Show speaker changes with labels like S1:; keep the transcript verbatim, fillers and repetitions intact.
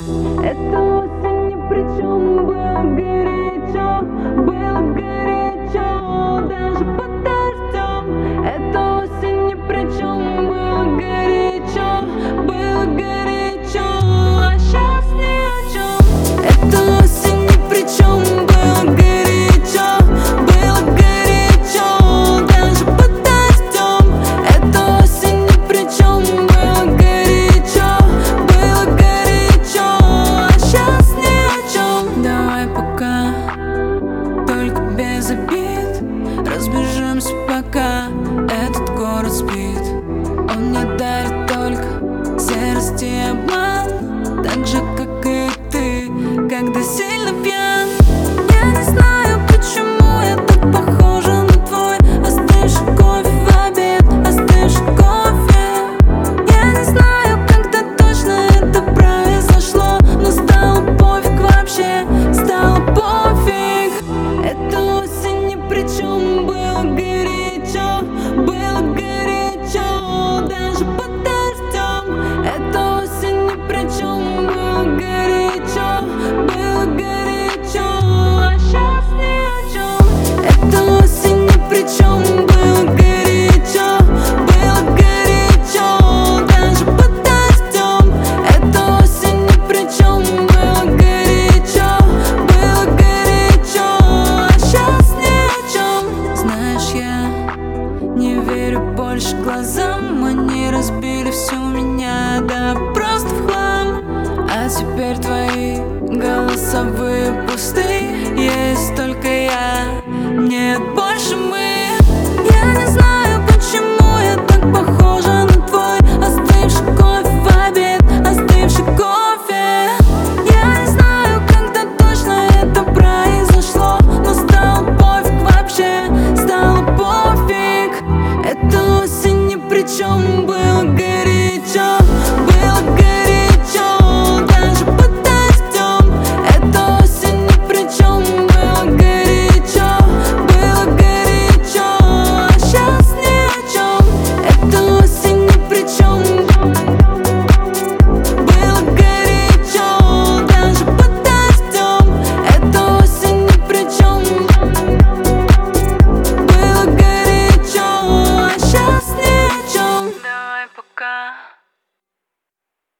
S1: Это осень ни при чем, было горячо, было горячо, даже под дождем. Это осень ни при чем, было горячо, было горячо, а сейчас ни о чем. Это осень ни при чем, было горячо, было горячо, даже под дождем. Это осень ни при чем, было горячо, было горячо, а сейчас ни о чем. Давай пока, только без обид, разбежимся пока этот город спит. Он мне дарит только серость и обман, так же, как и ты, когда сильно пьян. Я не знаю, почему я так похожа на твой остывший кофе в обед, остывший кофе. Я не знаю, когда точно это произошло, но стало пофиг вообще, стало пофиг. Это осень ни при чем, было горячо, было горячо, даже под дождем. Это осень ни при чем, было горячо, было горячо, а сейчас ни о чем. Это осень ни при чем, было горячо, было горячо, даже под дождем. Это осень ни при чем, было горячо, было горячо, а сейчас ни о чем. Знаешь, я не верю больше глазам, они разбили всю меня, да просто в хлам. А теперь твои голосовые пусты, есть только я, нет больше мы. Я не знаю, почему я так похожа на твой остывший кофе в обед, остывший кофе. Я не знаю, когда точно это произошло, но стало пофиг вообще, стало пофиг. Это осень ни при чем, было горячо,